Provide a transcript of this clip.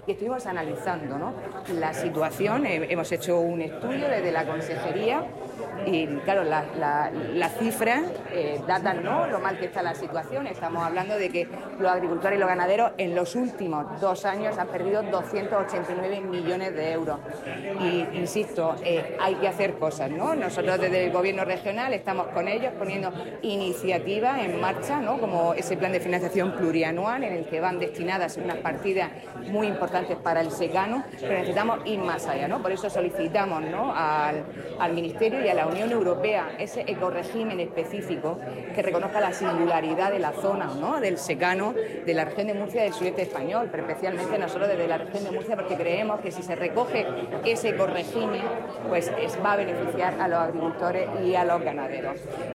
y estuvimos analizando, ¿no?, la situación. Hemos hecho un estudio desde la consejería y, claro, las cifras datan, ¿no?, lo mal que está la situación. Estamos hablando de que los agricultores y los ganaderos en los últimos 2 años han perdido 289 millones de euros. Y, insisto, hay que hacer cosas, ¿no? Nosotros desde el Gobierno regional estamos con ellos poniendo iniciativas en marcha, ¿no?, como ese plan de financiación plurianual en el que van destinadas unas partidas muy importantes para el secano, pero necesitamos ir más allá, ¿no? Por eso solicitamos, ¿no?, al Ministerio y a la Unión Europea ese ecorégimen específico que reconozca la singularidad de la zona, ¿no?, del secano, de la región de Murcia y del sureste español, pero especialmente nosotros desde la región de Murcia, porque creemos que si se recoge ese ecorégimen, pues va a beneficiar a los agricultores y a los ganaderos.